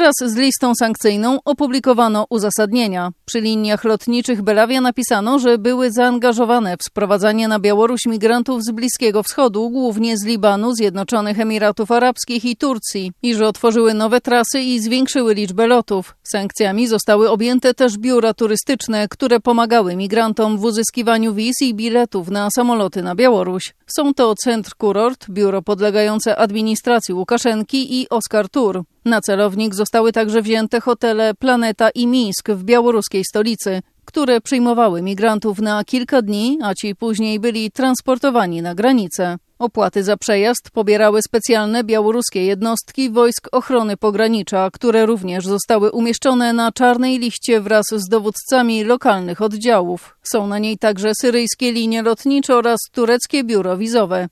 Wraz z listą sankcyjną opublikowano uzasadnienia. Przy liniach lotniczych Belavia napisano, że były zaangażowane w sprowadzanie na Białoruś migrantów z Bliskiego Wschodu, głównie z Libanu, Zjednoczonych Emiratów Arabskich i Turcji, i że otworzyły nowe trasy i zwiększyły liczbę lotów. Sankcjami zostały objęte też biura turystyczne, które pomagały migrantom w uzyskiwaniu wiz i biletów na samoloty na Białoruś. Są to Centr Kurort, biuro podlegające administracji Łukaszenki i Oscar Tour. Na celownik zostały także wzięte hotele Planeta i Mińsk w białoruskiej stolicy, które przyjmowały migrantów na kilka dni, a ci później byli transportowani na granicę. Opłaty za przejazd pobierały specjalne białoruskie jednostki Wojsk Ochrony Pogranicza, które również zostały umieszczone na czarnej liście wraz z dowódcami lokalnych oddziałów. Są na niej także syryjskie linie lotnicze oraz tureckie biuro wizowe.